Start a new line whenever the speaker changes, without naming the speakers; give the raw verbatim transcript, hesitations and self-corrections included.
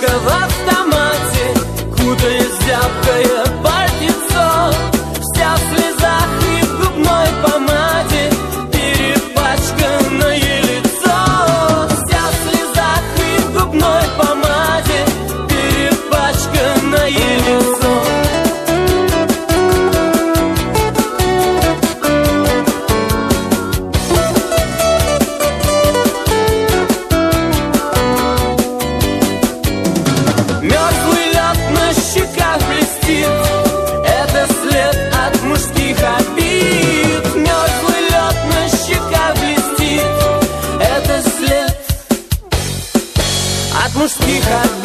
Игрушка в автомате, кутаясь в зябкое пальтецо, вся в слезах и в губной помаде, перепачканное лицо. Вся в слезах и в губной помаде, перепачканное лицо. Мёрзлый лед на щеках блестит, это след от мужских обид. Мёрзлый лед на щеках блестит, это след от мужских обид.